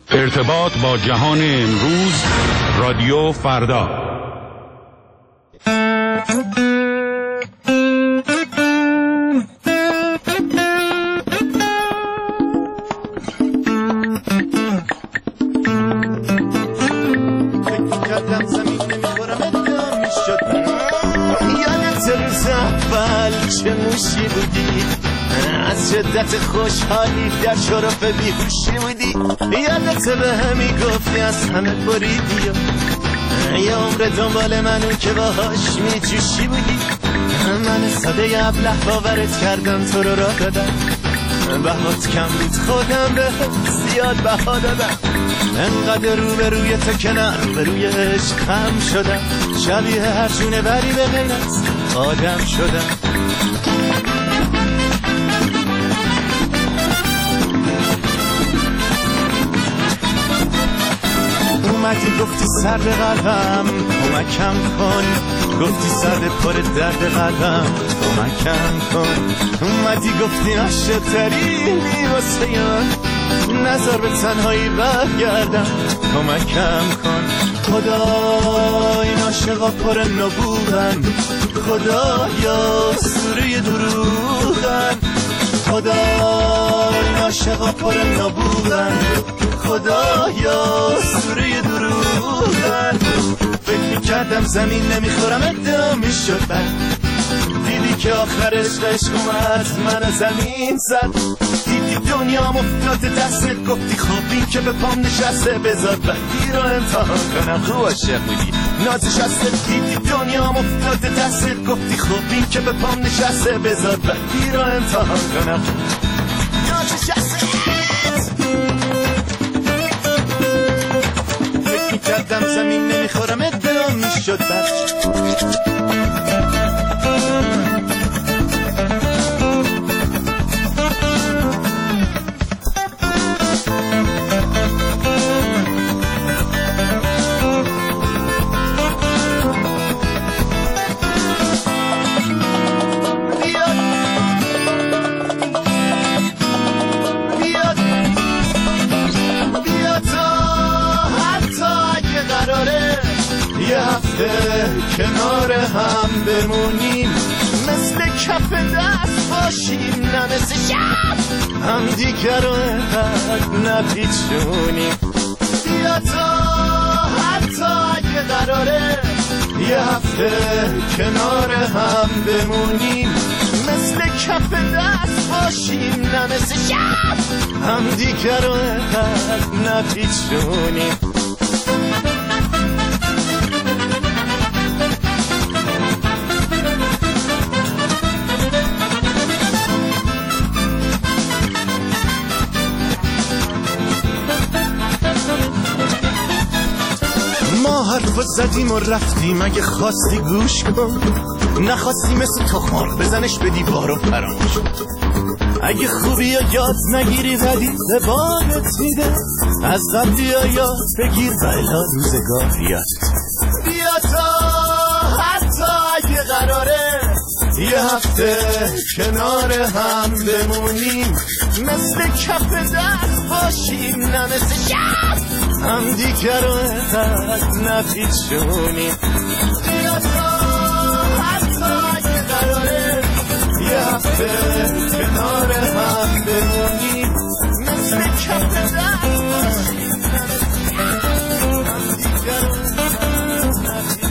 ارتباط با جهان امروز، رادیو فردا. چه موشی بودی، از شدت خوشحالی در شرف بیهوشی بودی. یادت به همی گفتی از همه بریدی، یه عمر دنبال منو که باهاش میجوشی بودی. من ساده ابله باورت کردم، تو رو راه دادم، بهات کم بود خودم به زیاد بها دادم. انقدر رو به روی تو کنار به روی عشقم شدم، شبیه هر جونه بری به غیر از آدم شدم. اومدی گفتی سرد قلبم کمکم کن، گفتی سرد پر درد قلبم کمکم کن. اومدی گفتی عاشق‌ترینی واسه من، نذار به تنهایی برگردم کمکم کن. خدا این عاشقا پر نبوغن، خدایا سوره دروغن. خدا این عاشقا پر نبوغن، خدایا سوره دروغن. فکر میکردم زمین نمیخورم ادعا میشد بر، دیدی که آخرش عشق اومد من زمین زد. دیدی دنیا مفتاد دستت، گفتی خوبی که به پام نشسته، بذار بدی رو امتحان کنم. خوب عاشق بودی نازش هستت، دیدی دنیا مفتاد دستت، گفتی خوبی که به پام نشسته، بذار بدی رو امتحان کنم. نازش هستت فکر میکردم زمین نمیخورم ادعا میشد بر. کنار هم بمونیم، مثل کف دست باشیم، نه مثل شب هم دیگر رو نپیچونیم. بیا تا حتی اگه قراره یه هفته کنار هم بمونیم، مثل کف دست باشیم، نه مثل شب هم دیگر رو نپیچونیم. حرف زدیم و رفتیم، اگه خواستی گوش کن، نخواستی مثل تخمار بزنش به دیوار و فراموش. اگه خوبی یا یاد نگیری ولی به بارت میده، از قبلی یا یاد بگیر بلا روزگار یاد. بیا تا حتی اگه قراره یه هفته کنار هم بمونیم، مثل کف دست باشیم، نه مثل شب هم دیگر رو نپیچونیم. بیا تا حتی اگه قراره یه هفته کنار هم بمونیم، مثل کف دست باشیم، نه مثل شب هم دیگر رو نپیچونیم.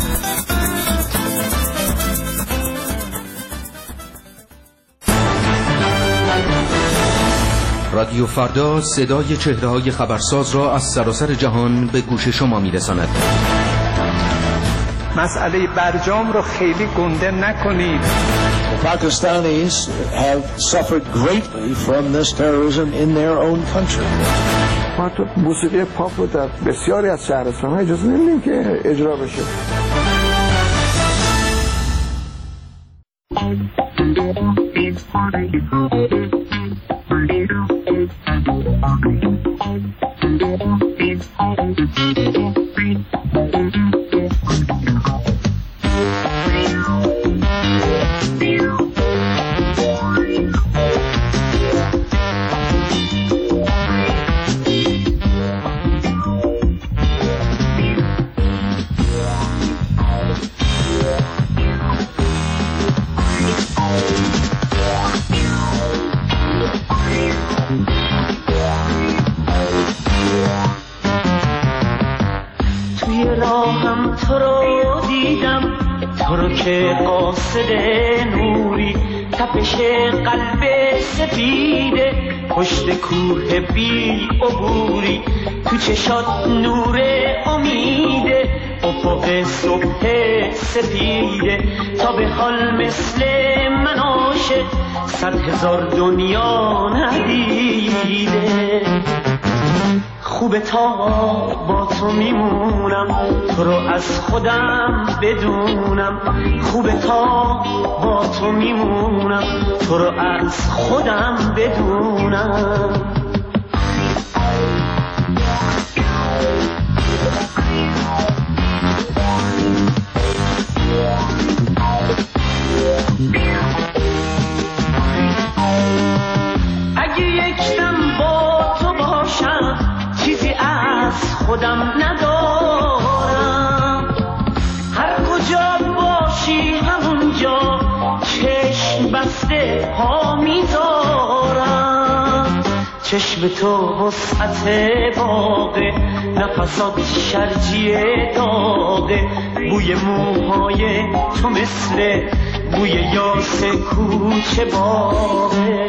رادیو فردا صدای چهره‌های خبرساز را از سراسر جهان به گوش شما می‌رساند. مسئله برجام رو خیلی گنده نکنید. The Pakistanis have suffered greatly from this terrorism in their own country. ما تو موسیقی پاپ رو در بسیاری از شهرستان‌ها اجازه نمیدیم که اجرا بشه. تو رو دیدم، تو رو که قاصد نوری، تپش قلب سفیده پشت کوه بی عبوری، تو چشات نور امیده افق صبح سفیده، تا به حال مثل من عاشق 100,000 دنیا ندیده. خوبه تا با تو میمونم، تو رو از خودم بدونم، خوبه تا با تو میمونم، تو رو از خودم بدونم. اگه یک دم با تو باشم چیزی از خودم ندارم، هر کجا باشی همونجا چشم بسته پا میذارم. چشم تو وسعت باغه، نفسات شرجی داغه، بوی موهای تو مثل بوی یاس کوچه باغه.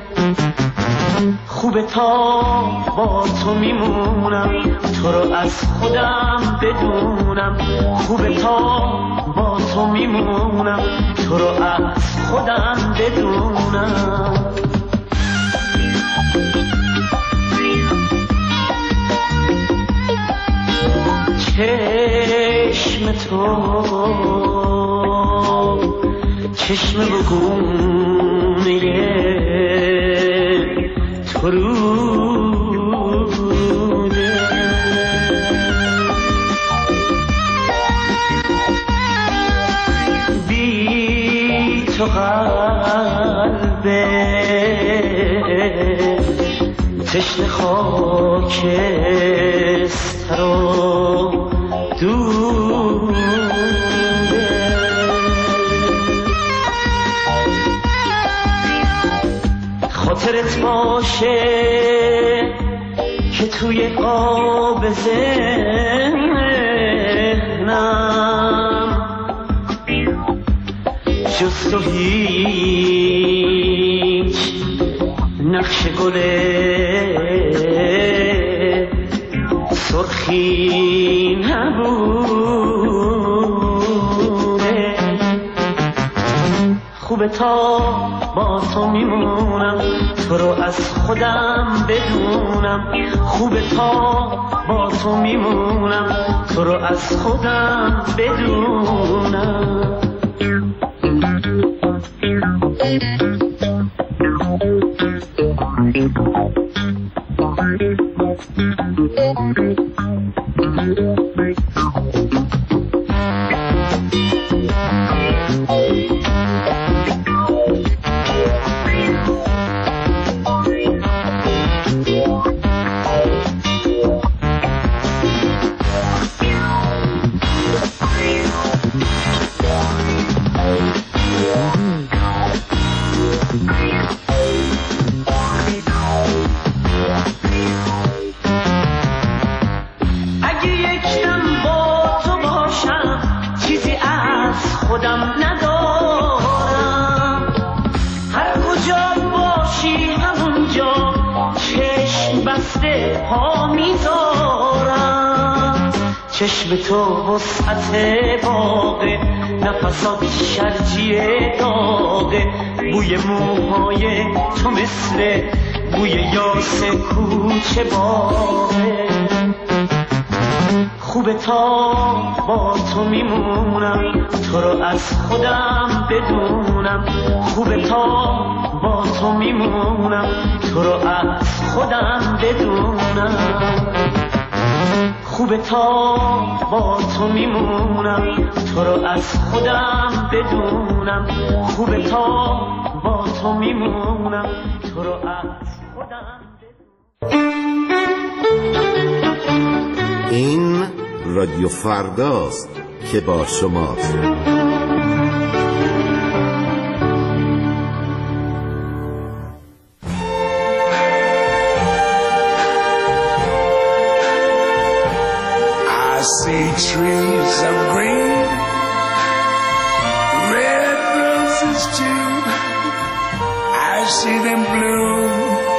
خوبه تا با تو میمونم، تو رو از خودم بدونم، خوبه تا با تو میمونم، تو رو از خودم بدونم. چشم تو چشم بگونه تو روده، بی تو قلبه تشنه خاکستر و دوده. خاطرت باشه که توی قاب ذهنم جز تو هیچ نقش گل سرخی نبوده. خوبه تا با تو میمونم، تو رو از خودم بدونم، خوبه تا با تو میمونم، تو رو از خودم بدونم. خودم ندارم، هر کجا باشی همونجا چشم بسته پا میذارم. چشم تو وسعت باغه، نفسات شرجی داغه، بوی موهای تو مثل بوی یاس کوچه باغه. خوبه تا با تو میمونم، تو رو از خودم بدونم، خوبه تا با تو میمونم، تو رو از خودم بدونم. خوبه تا با تو میمونم، تو رو از خودم بدونم، خوبه تا با تو میمونم، تو رو از خودم بدونم. این رادیو فرداست که با شماست. I see trees of green, red roses too. I see them bloom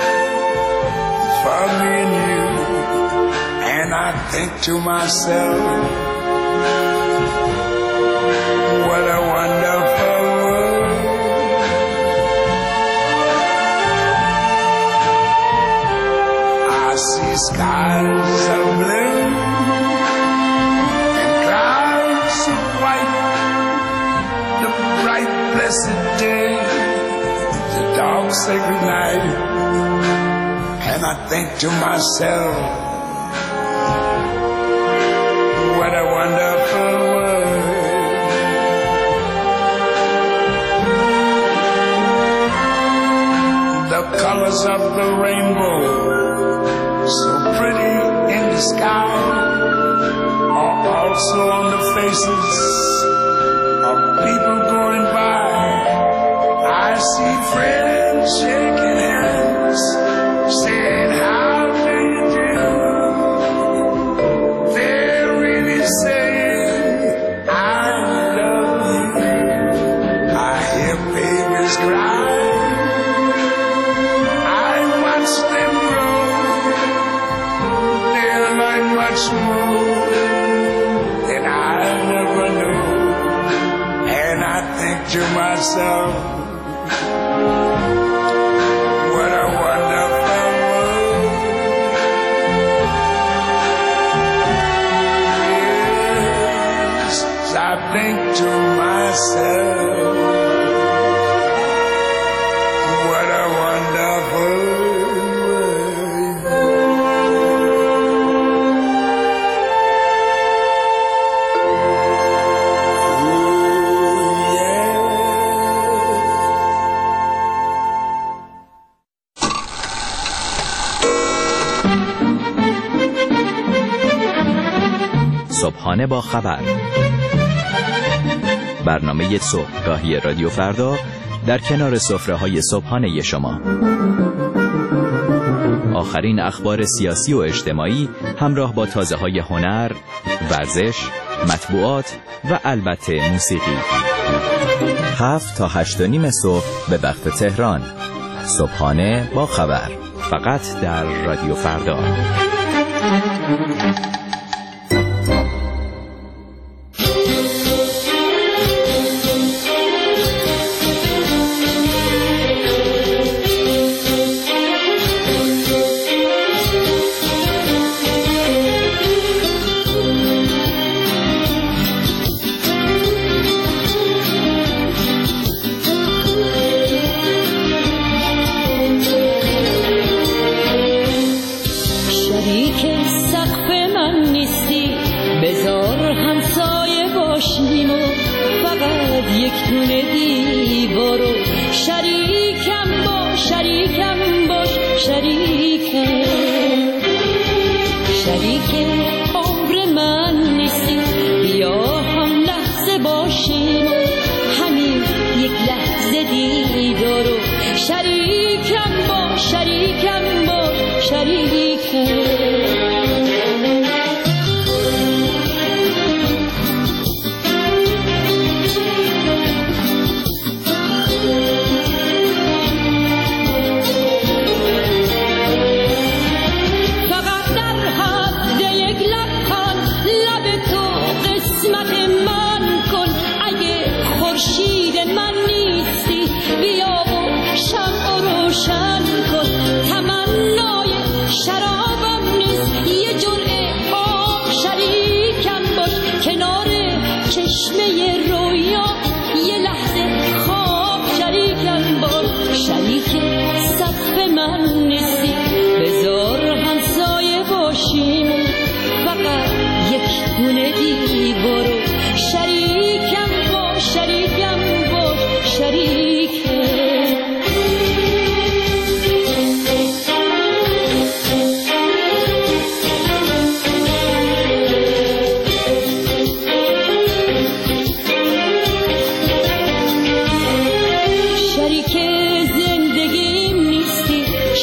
for me and you. And I think to myself, what a wonderful world. I see skies of blue and clouds of white, the bright blessed day, the dark sacred night. And I think to myself, what a wonderful world. The colors of the rainbow, so pretty in the sky, are also on the faces of people going by. I see friends shaking hands, saying how do you do. They're really saying I love you. I hear babies cry, I watch them grow. They'll learn much more than I never knew. And I think to myself, what a wonderful world. Yes, I think to myself, what a wonderful صبحانه با خبر، برنامه صبحگاهی رادیو فردا در کنار سفره‌های صبحانه شما. آخرین اخبار سیاسی و اجتماعی همراه با تازه‌های هنر، ورزش، مطبوعات و البته موسیقی. 7 تا 8:30 صبح به وقت تهران. صبحانه با خبر، فقط در رادیو فردا.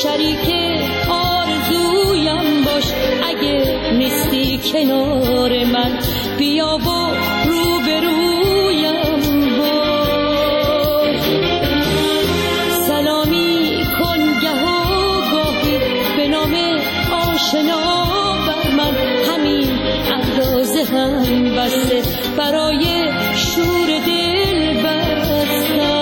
کنار من بیا و روبرویم باش. سلامی کن گه و گاهی به نام آشنا بر من، همین اندازه هم بسته برای شور دل بستم.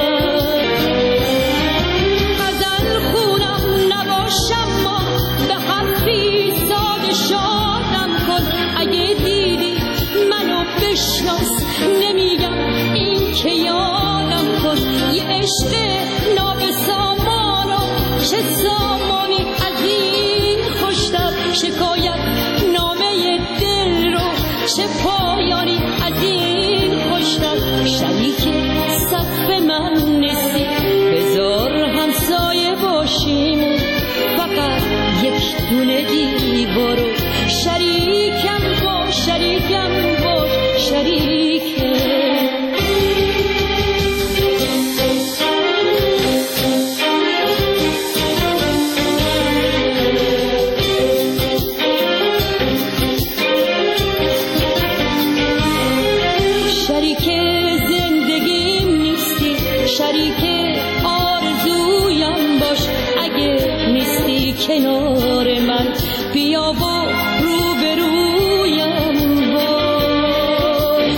غزل خونم نباشم ما به حرفی ساده شادم کن. اگه دیدی منو بشناس نمیگم این که یادم کن. یه عشق نابسامانو چه سامانی از این خوشتر، شکایت نامه دل رو چه پایانی از این خوشتر. شریک صف من نیستی بذار همسایه باشیم، فقط یک دونه دیوارو شریکم باش، شریکم باش، شریکم. شریک آرزویم باش، اگه نیستی کنار من بیا و روبرویم باش.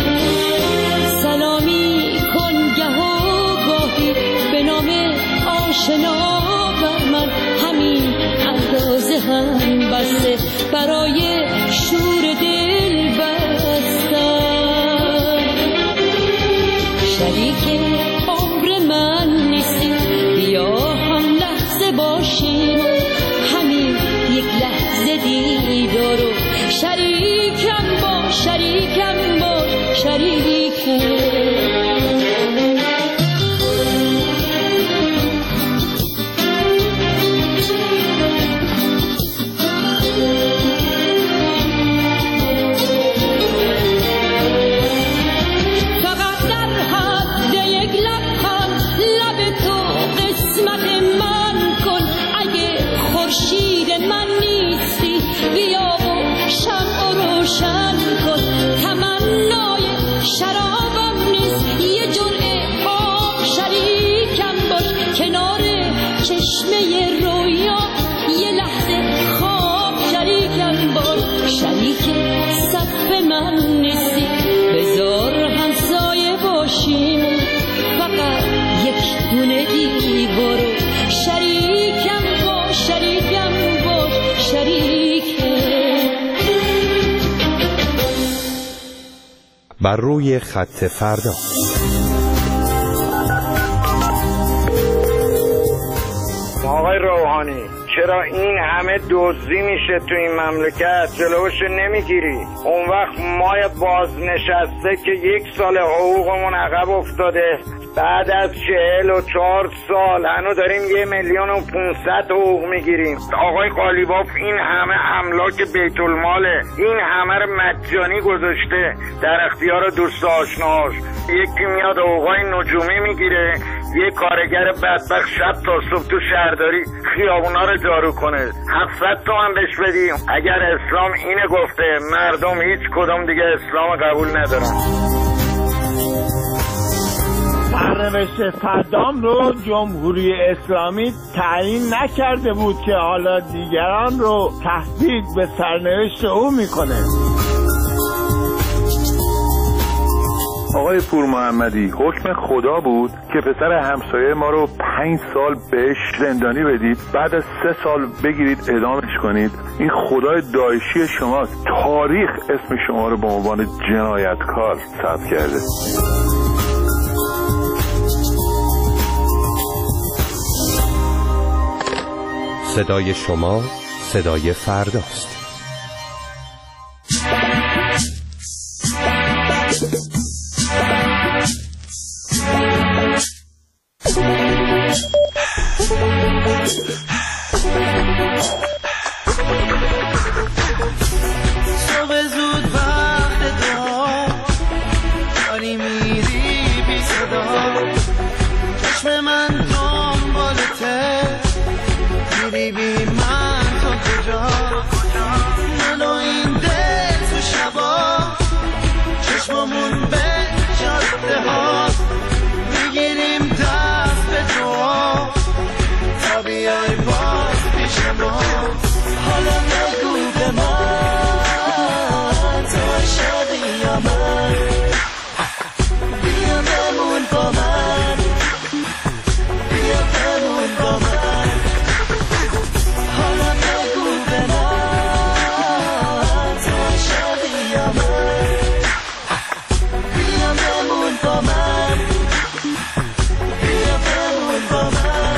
سلامی کن گه و گاهی به نام آشنا بر من، همین اندازه هم بسته برای شور دل بستم. شریک من نیستی بیا هم لحظه باشیم، همین یک لحظه دیدارو شریکم باش، شریکم باش، شریکم. شریک صف من نیستی بذار همسایه باشیم، فقط یک دونه دیوارو شریکم باش، شریکم باش، شریکم. بر روی خط فردا. آقای روحانی چرا این همه دزدی میشه تو این مملکت جلوش نمیگیری؟ اون وقت ما بازنشسته که 1 سال حقوقمون عقب افتاده، بعد از 44 سال هنوز داریم 1,500,000 حقوق میگیریم. آقای قالیباف این همه املاک بیت الماله، این همه رو مجانی گذاشته در اختیار دوست آشناش. یکی میاد حقوقای نجومی میگیره، یه کارگر بدبخت شب تا صبح تو شهرداری خیابونا رو جارو کنه، 700 تومن بهش بدیم. اگر اسلام اینه گفته مردم هیچ کدوم دیگه اسلام قبول ندارن. سرنوشت صدام رو جمهوری اسلامی تعیین نکرده بود که حالا دیگران رو تهدید به سرنوشت او میکنه. آقای پور محمدی حکم خدا بود که پسر همسایه ما رو 5 سال بهش زندانی بدید، بعد از 3 سال بگیرید اعدامش کنید. این خدای داعشی شما تاریخ اسم شما رو به عنوان جنایتکار ثبت کرده. صدای شما صدای فرداست. صبح زود وقت دعا داری میری بی صدا، چشم من دنبالته میری بی من تو کجا بیای باز پیش ما حالا بگو به من تو عاشقی یا من بیا بمون با من بیا بمون با من حالا بگو به من تو عاشقی یا من بیا بمون با من بیا بمون با من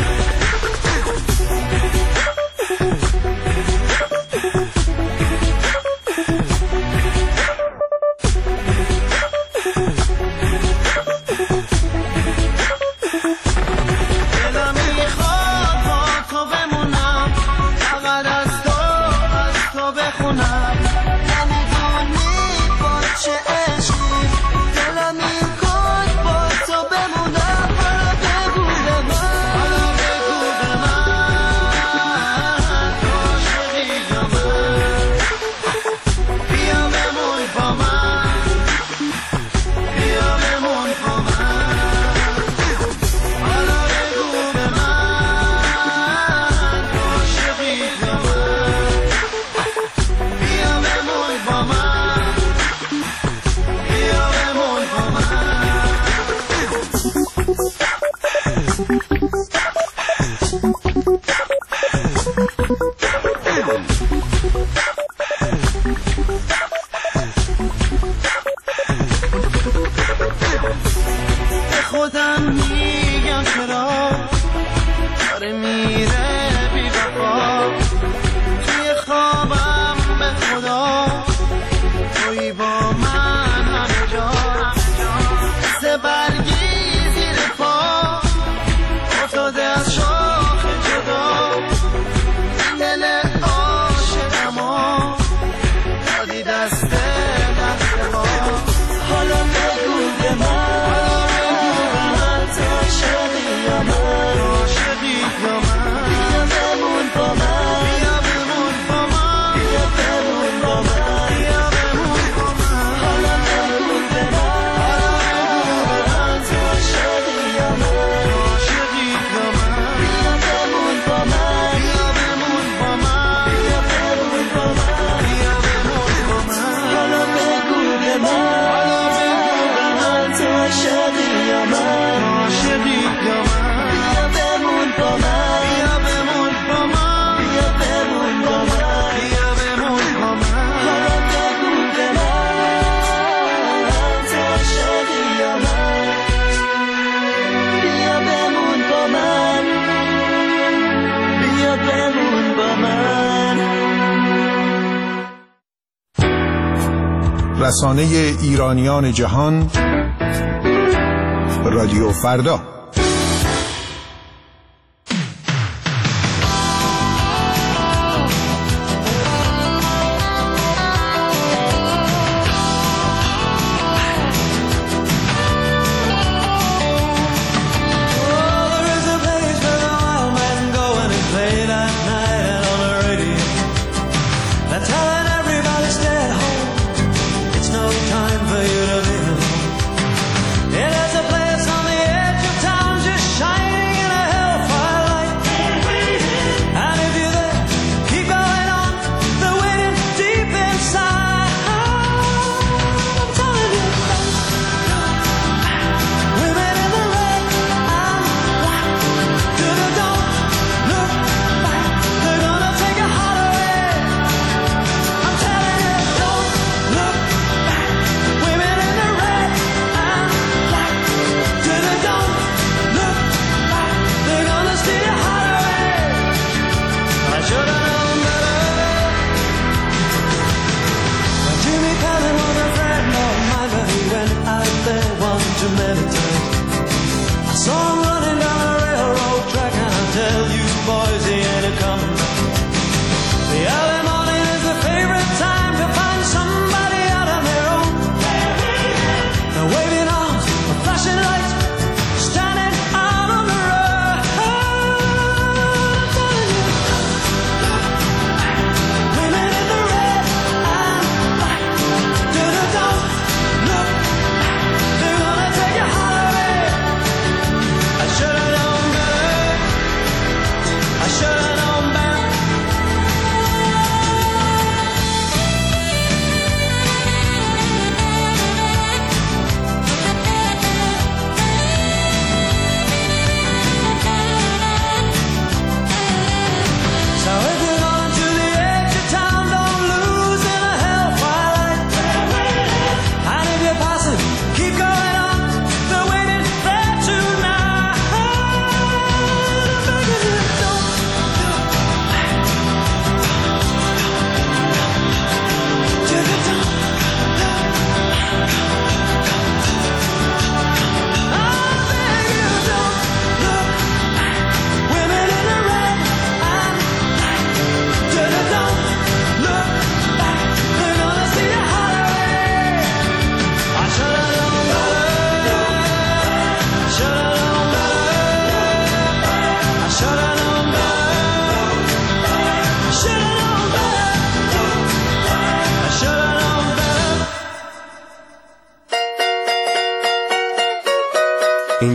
رسانه ایرانیان جهان رادیو فردا. Time for you to be alone. It is a place on the edge of time.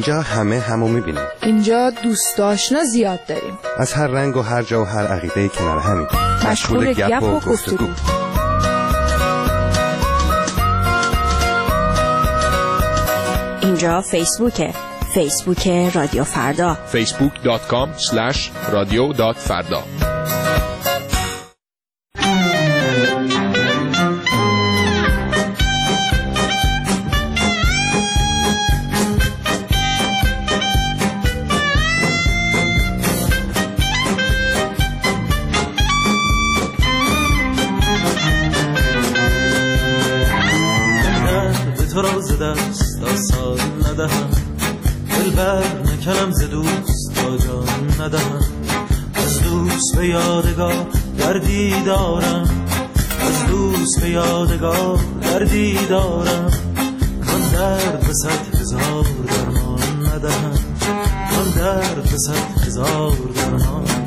اینجا همه همو میبینیم. اینجا دوست آشنا زیاد داریم. از هر رنگ و هر جا و هر عقیده کنار همین. مشغول گپ و گفتگو. اینجا فیسبوک رادیو فردا. facebook.com/radio.farda. تو را ز دست آسان ندهم، دلبر نکنم ز دوست تا جان ندهم. از دوست به یادگار دردی دارم، از دوست به یادگار دردی دارم. من درد به 100,000 درمان ندهم، من درد به 100,000 درمان ندهم.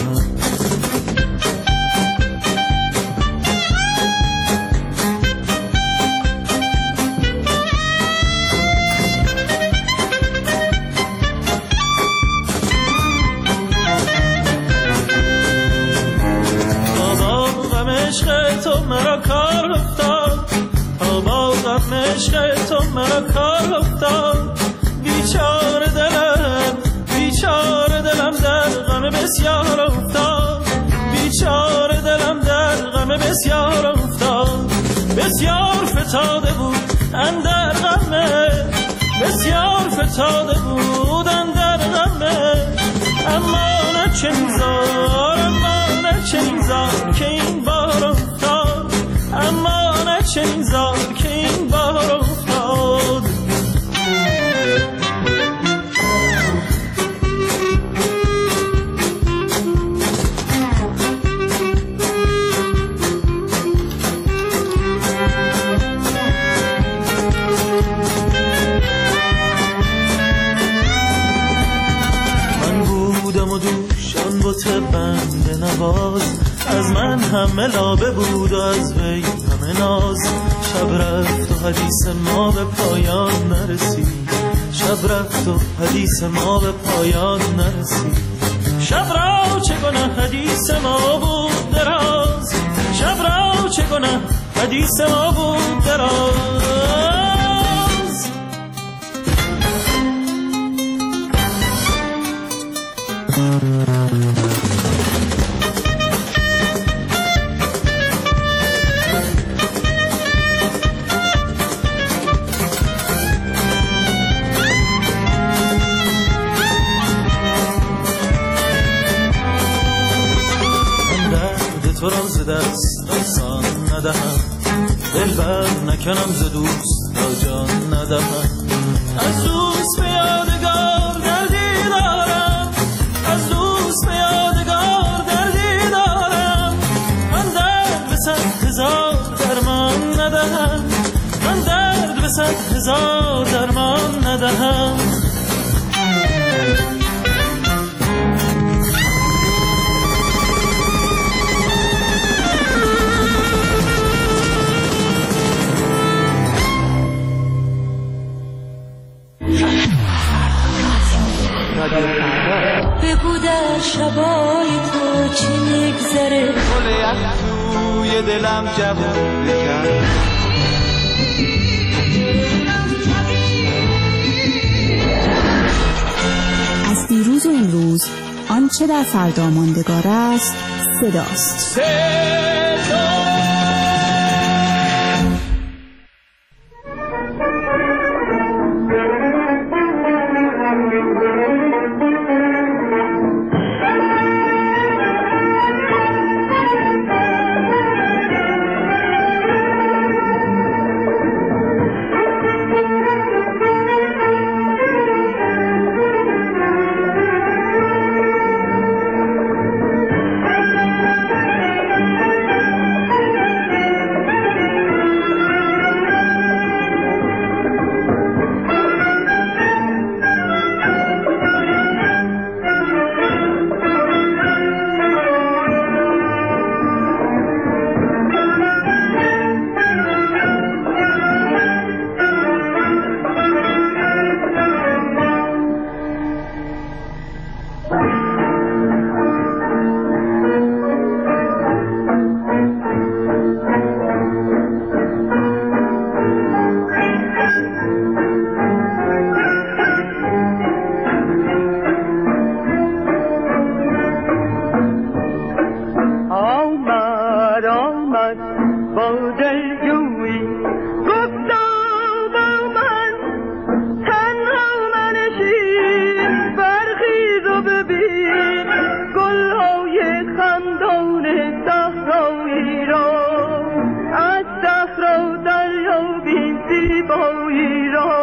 عشق تو مرا کار افتاد، با غم عشق تو مرا کار افتاد. بیچاره دلم در غم بسیار افتاد، بیچاره دلم در غم بسیار افتاد. بسیار فتاده بود اندر غمه، بسیار فتاده بود اندر غمه. اما نه چنین زار، اما نه چنین زار که این بار افتاد، اما نه چنین زار که این بار افتاد. من بودم و دوشان بوت بند نواز، از من همه لابه بود و از وی همه ناز. شب رفت و حدیث ما به پایان نرسید، شب رفت و حدیث ما به پایان نرسید. شب را چه گناه حدیث ما بود دراز، شب را چه گناه حدیث ما بود دراز. تو را ز دست آسان ندهم، دلبر نکنم ز دوست تا جان ندهم. از دوست به یادگار دردی دارم، از دوست به یادگار دردی دارم. من درد به 100,000 درمان ندهم، من درد به 100,000 درمان ندهم. بگو در شبای تو چی میگذره، گل از توی دلم جوون بکن. از دیروز و امروز آنچه در فردا ماندگار است صداست. آمد با دلجویی گفتا با من تنها منشین برخیز و ببین گلهای خندان صحرایی را از صحرا دریابیم زیبایی را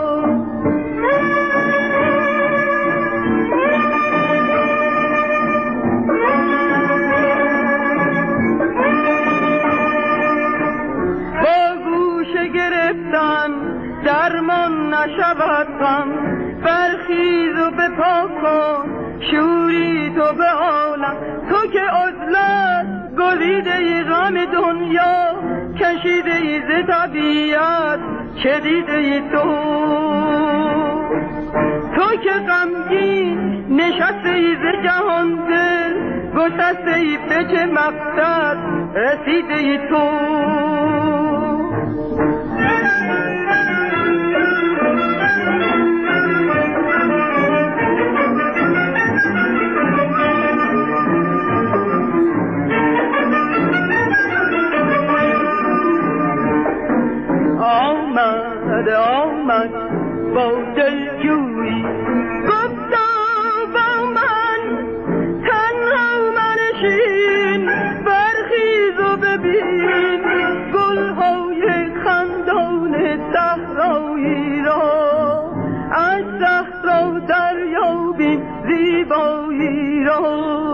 درمان نشود غم برخیز و بپا کن شوری تو به عالم تو که عزلت گزیده ای غم دنیا کشیده ای ز طبیعت چدیده ای تو که غمگین نشسته ای ز جهان دل گسسته ای به چه مقصد رسیده ای تو آمد با دلجویی گفتا با من تنها منشین برخیز و ببین گلهای خندان صحرایی را از صحرا دریابیم زیبایی را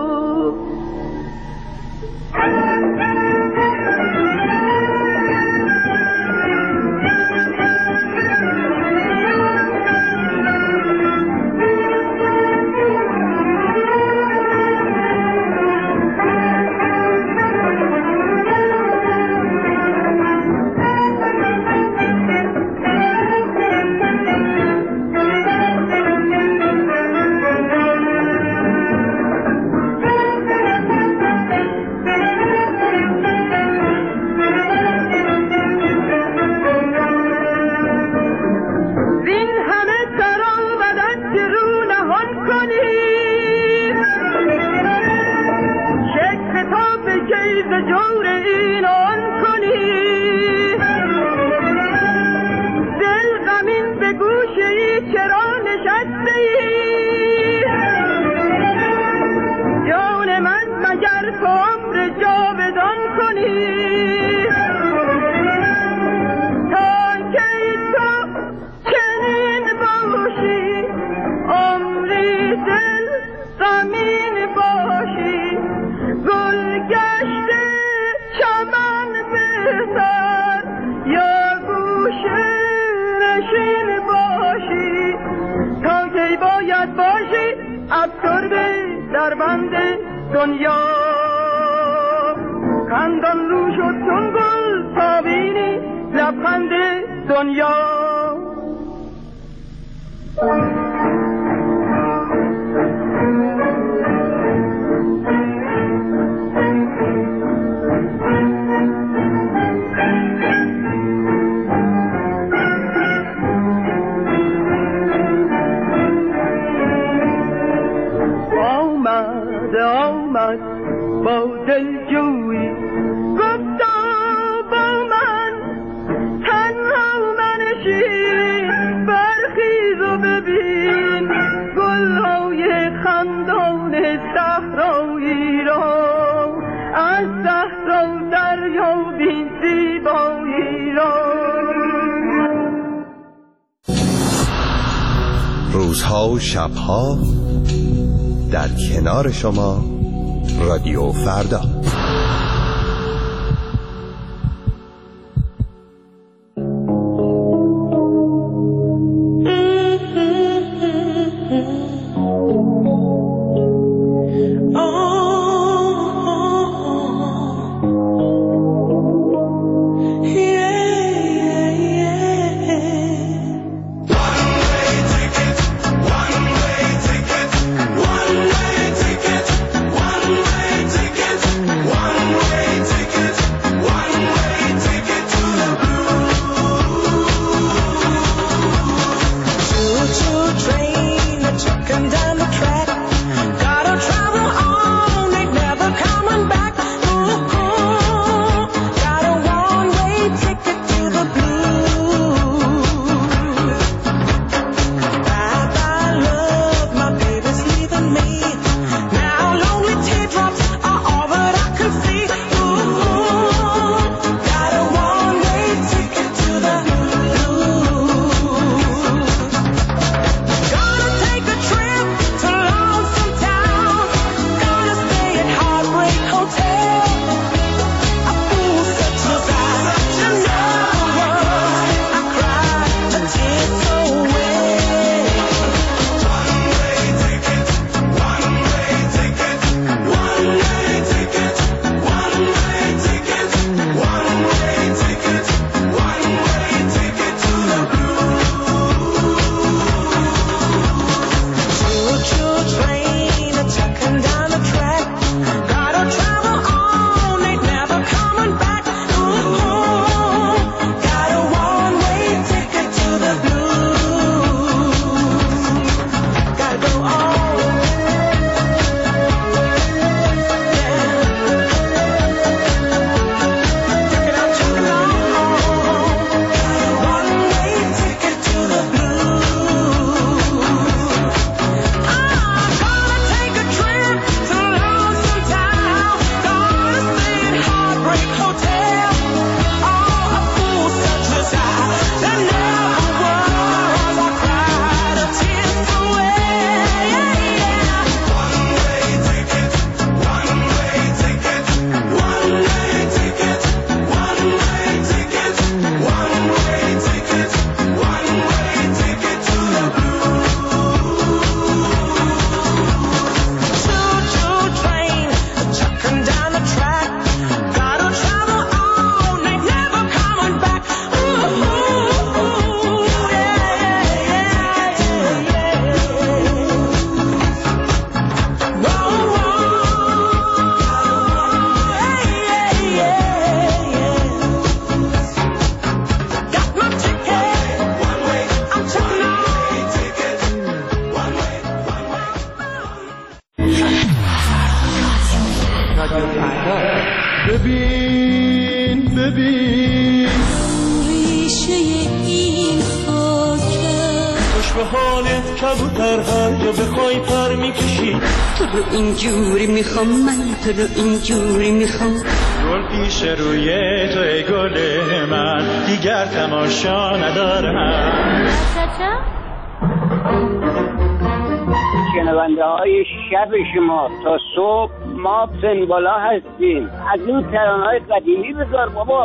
در بند دنیا کندان رو شد چون گل تا بینی لبخند دنیا آمد با دلجویی گفتا با من تنها منشین برخیز و ببین گلهای خندان صحرایی را از صحرا دریابیم زیبایی را روزها و شبها در کنار شما رادیو فردا. ببین ببین ریشه این خاکم خوش به حالت کبوتر هر جا بخوای پر میکشی تو رو اینجوری میخوام من تو رو اینجوری میخوام گل پیش روی تو ای گل من دیگر تماشا ندارم شنونده های شب شما تا صبح ما پنبالا هستیم از این ترانه‌های قدیمی بذار بابا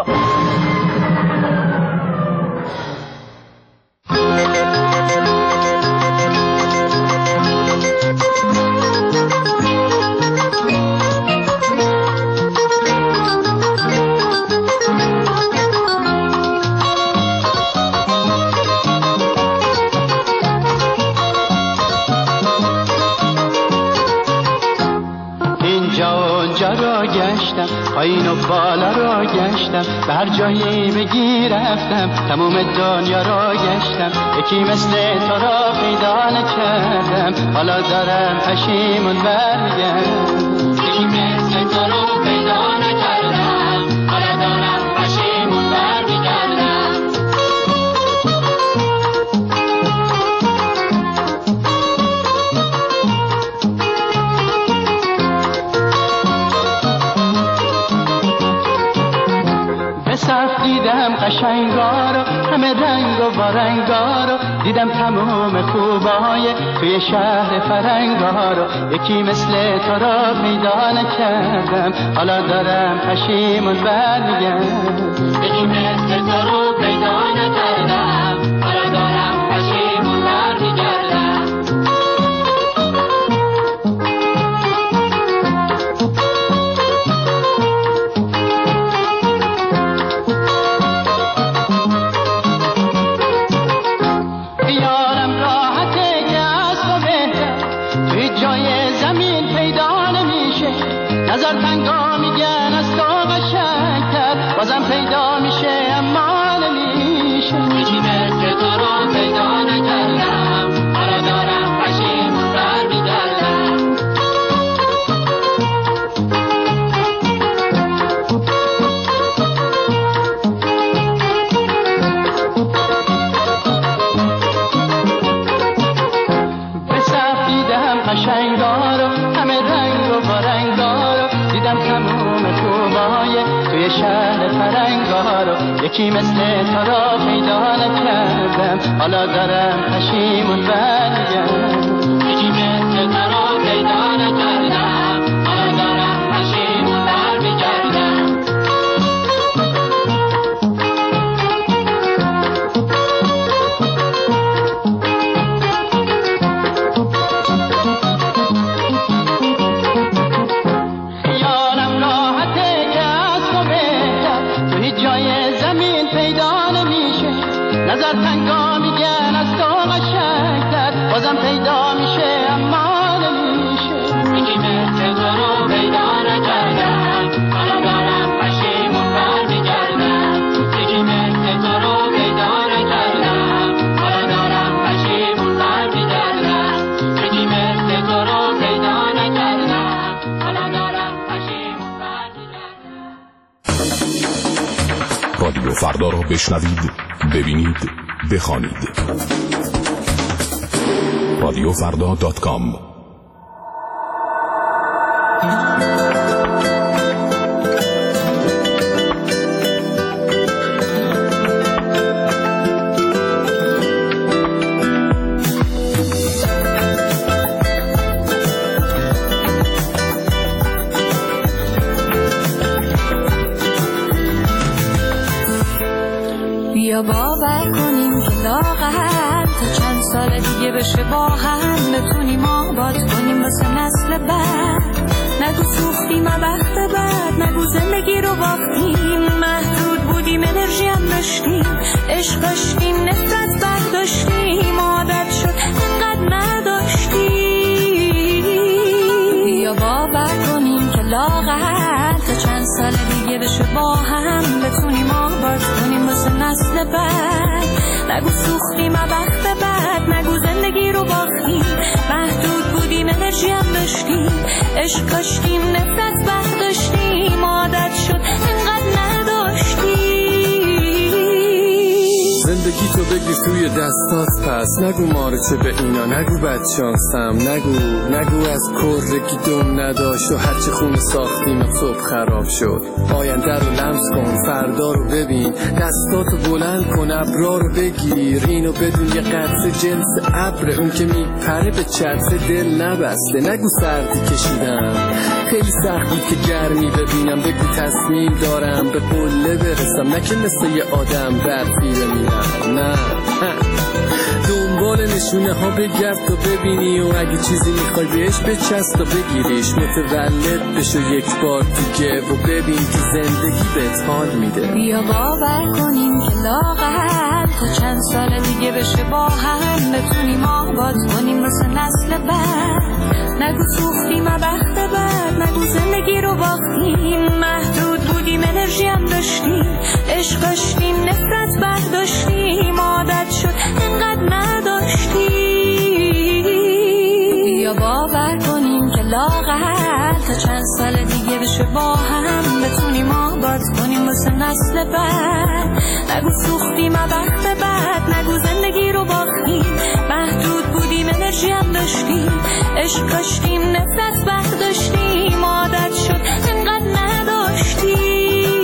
پایین و بالا را گشتم به هر جایی بگی رفتم تموم دنیا را گشتم یکی مثل تو را پیدا نکردم حالا دارم پشیمون برمیگردم یکی مثل تو را پیدا نکردم حالا دارم پشیمون برمیگردم دیدم قشنگا رو همه رنگ و وارنگا رو دیدم تمام خوبای توی شهر فرنگا رو یکی مثل تو را پیدا نکردم حالا دارم پشیمون برمیگردم یکی مثل تو رو پیدا نکردم حالا دارم پشیمون برمیگردم نظر تنگا میگن از تو قشنگتر بازم پیدا میشه اما نمیشه یکی مثل تو رو پیدا نکردم حالا دارم پشیمون برمیگردم به صف دیدم قشنگا رو همه رنگ و وارنگا رو دیدم تموم خوبای توی شهر فرنگا رو یکی مثل تو را پیدا نکردم حالا دارم پشیمون برمیگردم یکی مثل تو را پیدا نکردم حالا دارم پشیمون برمیگردم نظر تنگا میگن از تو قشنگتر بازم پیدا میشه اما نمیشه یکی مثل تو رو پیدا نکردم حالا دارم پشیمون برمیگردم یکی مثل تو رو پیدا نکردم حالا دارم پشیمون برمیگردم یکی مثل تو رو پیدا نکردم حالا دارم پشیمون برمیگردم. رادیو فردا را بشنوید، ببینید، بخوانید. radiofrda.com بیا باور کنیم که لاغر تا چند سال دیگه بشه با هم بتونیم آباد کنیم واسه نسل بعد. نگو سوختیم وقت بعد، نگو زندگی رو باختیم، محدود بودیم انرژی هم داشتیم، عشق داشتیم نفرت برداشتیم، عادت شد انقدر نداشتیم. بیا باور کنیم که لاغر تا چند سال دیگه بشه با هم بتونیم آباد کنیم واسه نسل بعد. نگو سوختیم وقت بعد، نگو زندگی رو باختیم، محدود بودیم انرژی هم داشتیم، عشق داشتیم نفرت برداشتیم، عادت شد روی دستات پس نگو مارچه به اینا، نگو بدشانسم، نگو از کرگی دم نداشت و هرچی خونه ساختیم صبح خراب شد. آینده رو لمس کن، فردا رو ببین، دستاتو بلند کن، ابرا رو بگیر، اینو بدون یه قطره جنس ابر، اون که میپره به چتر دل نبسته. نگو سردی کشیدم، خیلی سخت بود که گرمی ببینم، بگو تصمیم دارم به قله برسم، نه که مثل یه آدم برفی بمیرم. نه دنبال نشونه ها بگرد تا ببینی، و اگه چیزی میخوای بهش بچست تا بگیریش، متولد بشو یک بار دیگه و ببین که زندگی بهت حال میده. بیا باور کنیم که لااقل تا چند سال دیگه بشه با هم بتونیم آباد کنیم واسه نسل بعد. نگو سوختیم بخت بعد، نگو زندگی رو باختیم، محدود بودیم انرژی هم داشتیم، عشق داشتیم نفرت برداشتیم، عادت شد انقدر نداشتیم. بیا باور کنیم که لااقل تا چند سال دیگه بشه با هم بتونیم آباد کنیم واسه نسل بعد. نگو سوختیم بخت بعد، نگو زندگی رو باختیم، محدود بودیم انرژی هم داشتیم، عشق داشتیم نفرت برداشتیم، عادت شد انقدر نداشتیم.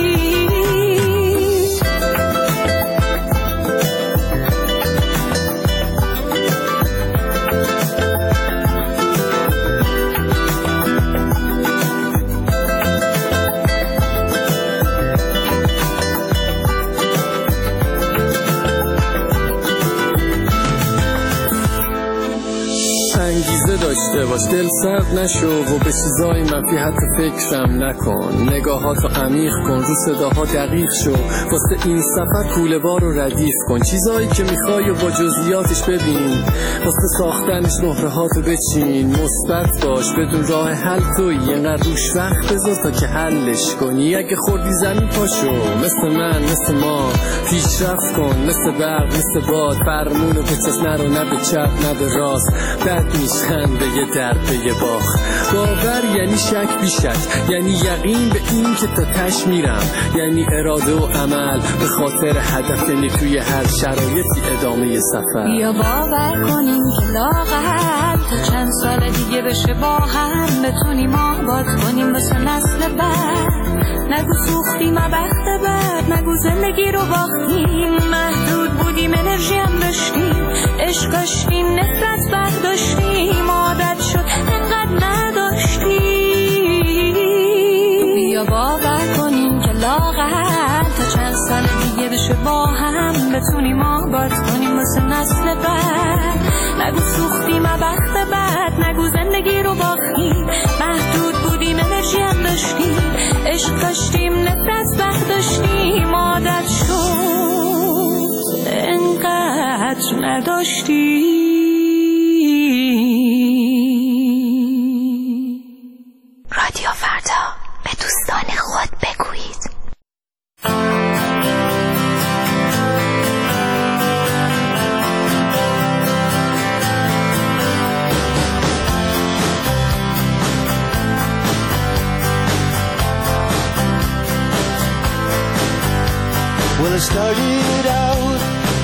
انگیزه داشته باش، دل سرد نشو و به چیزای منفی حتی فکرم نکن، نگاهاتو عمیق کن، رو صداها دقیق شو، واسه این سفر کوله بار رو ردیف کن، چیزایی که میخوای و با جزئیاتش ببین، واسه ساختنش مهرهاتو بچین، مثبت باش بدون راه حل تویی، اینقدر روش وقت بذار تا که حلش کنی، اگه خوردی زمین پاشو، مثل من مثل ما پیشرفت کن، مثل برق مثل باد، فرمونو به چست نرو، نه به چپ نه به راست، بد میشن به یه درد به یه باخت. باور یعنی شک بی شک، یعنی یقین به این که تا تش میرم، یعنی اراده و عمل به خاطر هدف، یعنی توی هر شرایطی ادامه سفر. بیا باور کنیم که لااقل تا چند سال دیگه بشه با هم بتونیم آباد کنیم واسه نسل بعد. نگو سوختیم بخت بعد، نگو زندگی رو باختیم، محدود بودیم انرژی هم داشتیم، عشق داشتیم نفرت برداشتیم، عادت شد انقدر نداشتیم. بیا باور کنیم که لااقل تا چند سال دیگه بشه با هم بتونیم آباد کنیم واسه نسل بعد. نگو سوختیم بخت بعد، نگو زندگی رو باختیم، محدود بودیم انرژی هم داشتیم، عشق داشتیم نفرت برداشتیم، عادت شد انقدر نداشتیم. رادیو فردا، به دوستان خود بگویید. Well, I started out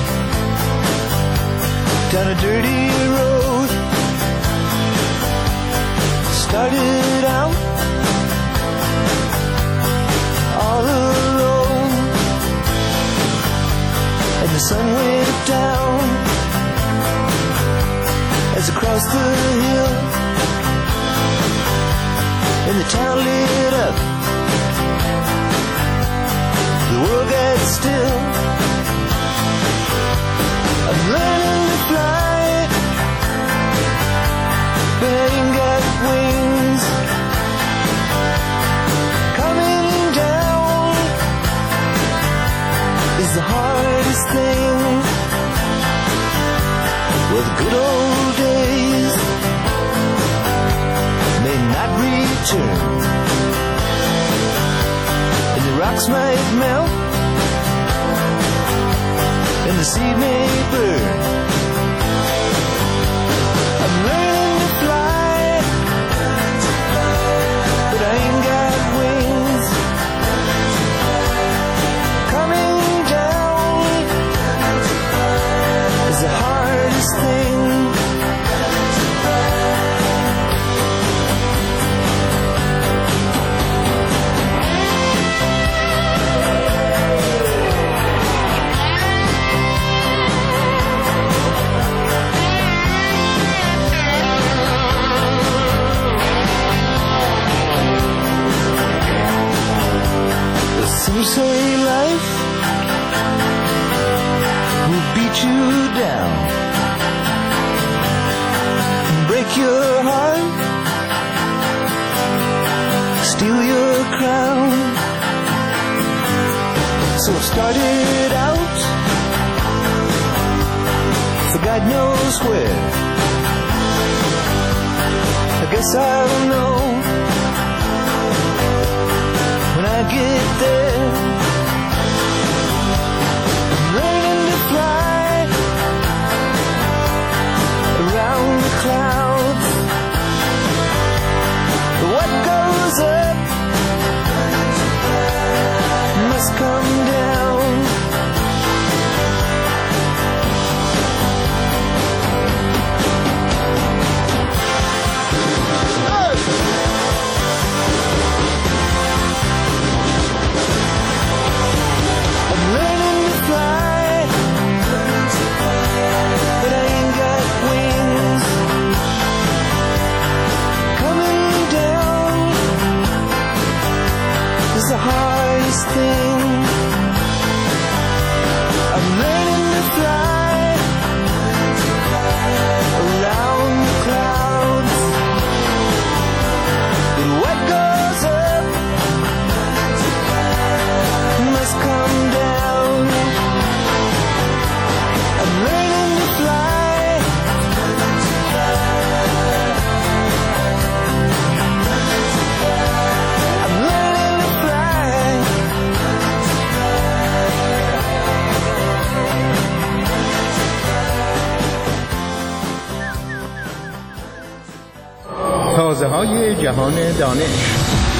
down a dirty road. Started out all alone, and the sun went down as I crossed the hill, and the town lit up. The world got still. I'm learning to fly, but I ain't got wings. Coming down is the hardest thing. Well, the good old days may not return, and the rocks might melt, and the sea may burn. I'm learning to fly, but I ain't got wings. Coming down is away life will beat you down, break your heart, steal your crown. So I started out for God knows where. I guess I'll know when I get there. I'm learning to fly around the clouds. What goes up must come down. I'm learning to fly, but I ain't got wings. Coming down is the hardest thing. I'm learning to fly around the clouds, but what goes up must come down. I'm learning to fly. I'm learning to fly. تازه‌های جهان دانش.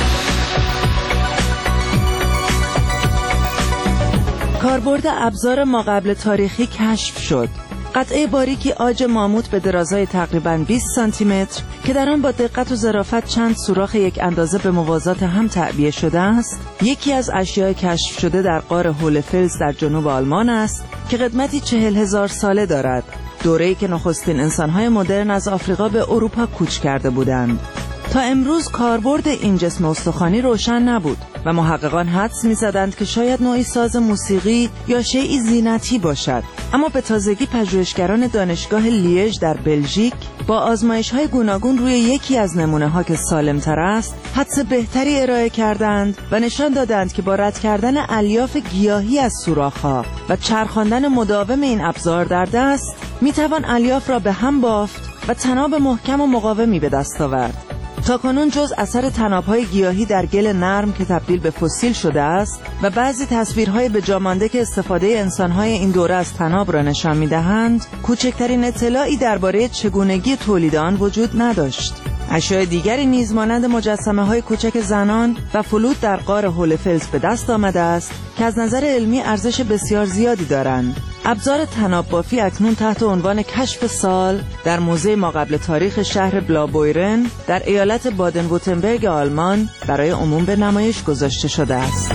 کاربرد ابزار ماقبل تاریخی کشف شد. قطعه باریکی عاج ماموت به درازای تقریباً 20 سانتی متر که در آن با دقت و ظرافت چند سوراخ یک اندازه به موازات هم تعبیه شده است، یکی از اشیاء کشف شده در غار هولفلز در جنوب آلمان است که قدمتی 40,000 ساله دارد. دوره‌ای که نخستین انسان‌های مدرن از آفریقا به اروپا کوچ کرده بودند. تا امروز کاربرد این جسم استخوانی روشن نبود و محققان حدس می‌زدند که شاید نوعی ساز موسیقی یا شیئی زینتی باشد. اما به تازگی پژوهشگران دانشگاه لیژ در بلژیک با آزمایش‌های گوناگون روی یکی از نمونه‌ها که سالم‌تر است، حدس بهتری ارائه کردند و نشان دادند که با رد کردن الیاف گیاهی از سوراخ‌ها و چرخاندن مداوم این ابزار در دست، می‌توان الیاف را به هم بافت و طناب محکم و مقاومی به دست آورد. تاکنون جز اثر طناب‌های گیاهی در گل نرم که تبدیل به فسیل شده است و بعضی تصویرهای به جا مانده که استفاده انسان‌های این دوره از طناب را نشان می‌دهند، کوچکترین اطلاعی درباره چگونگی تولید آن وجود نداشت. اشیاء دیگری نیز مانند مجسمه‌های کوچک زنان و فلوت در غار هولفلز به دست آمده است که از نظر علمی ارزش بسیار زیادی دارند. ابزار طناب بافی اکنون تحت عنوان کشف سال در موزه ماقبل تاریخ شهر بلابویرن در ایالت بادن وورتنبرگ آلمان برای عموم به نمایش گذاشته شده است.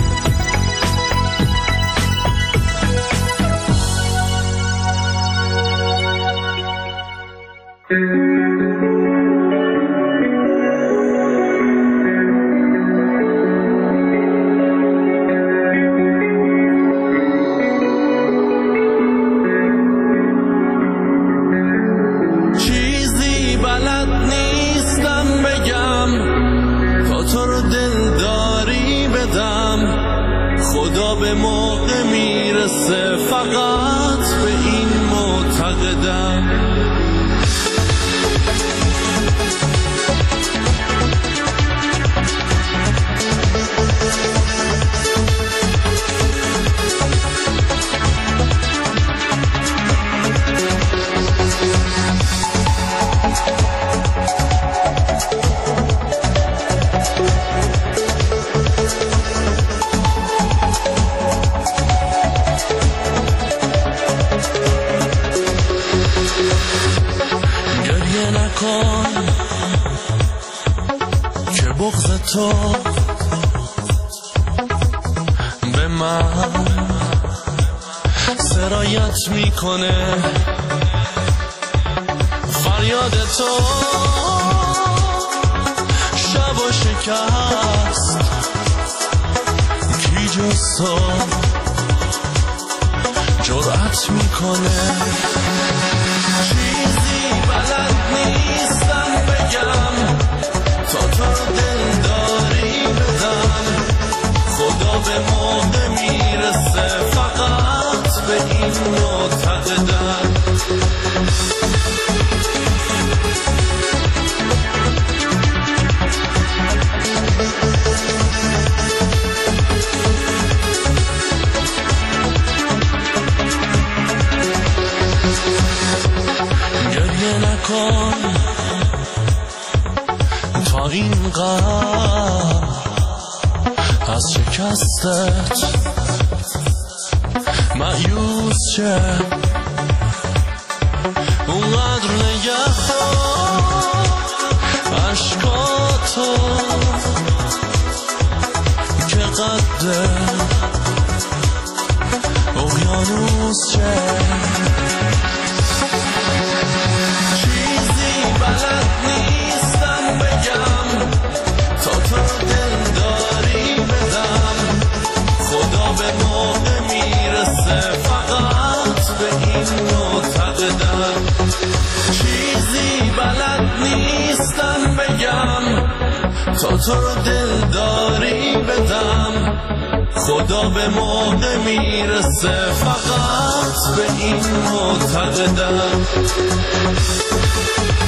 تو به من سرایت میکنه، فریاد تو شب و شکست کی جز تو جرأت میکنه. چیزی بلد نیستم بگم تا تو دلداری بدم. خدا به موقع میرسه فقط به این معتقدم. گریه نکن تا اینقدر از شکستت مایوس شه. اونقدر نگه عشقاتو که قد اقیانوس شه. چیزی بلد نیستم بگم تا تو دلداری بدم. خدا به موقع میرسه فقط به این معتقدم. چیزی بلد نیستم بگم تا تو رو دلداری بدم. خدا به موقع میرسه فقط به این معتقدم.